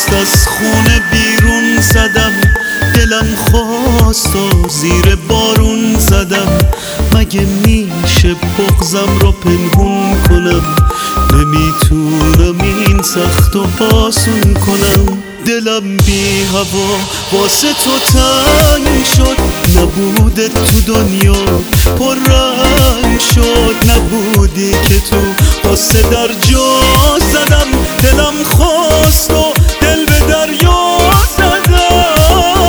دست از خونه بیرون زدم، دلم خواست و زیر بارون زدم. مگه میشه بغضم رو پنهون کنم؟ نمیتونم این سخت و آسون کنم. دلم بی هوا واسه تو تنگ شد، نبوده تو دنیا پر رنگ شد. نبودی که تو قصه در جا زدم، دلم خواست و دل به دریا زدم.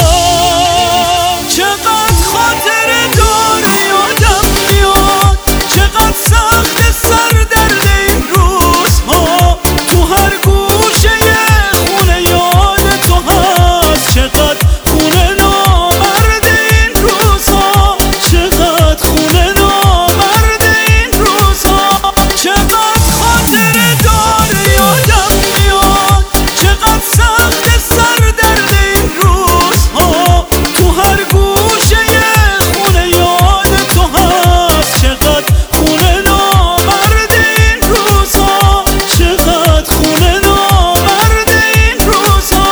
چقدر خاطره داری یادم میاد، چقدر سخت سر درد این روزها. تو هر گوشه خونه یاد تو هست، چقدر خونه نامرد این روزها. چقدر خونه نامرد این روزها. چقدر خاطره داری یادم میاد، چقدر سخت سر درد این روزها. تو هر گوشه خونه یاد تو هست، چقدر خونه نامرد این روزها. چقدر خونه نامرد این روزها.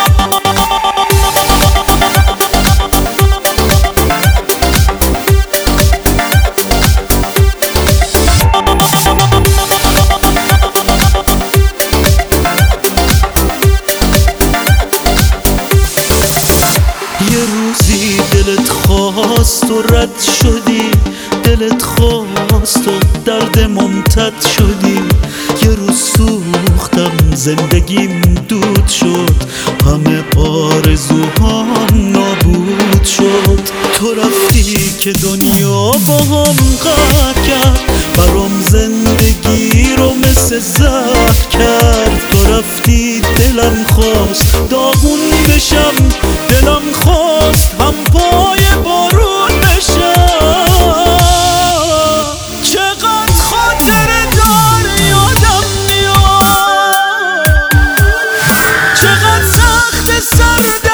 یه روزی دلت خواست و رد شدی، دلت خواست و درد ممتد شدی. یه روز سوختم زندگیم دود شد، همه آرزوهام نابود شد. تو رفتی که دنیا با هم قطع کرد، برام زندگی رو مثل زهر کرد. تو رفتی دلم خواست داغون بشم، دلم خواست هم پای بارون بشم. چقدر خاطره داری یادم میاد، چقدر سخت سر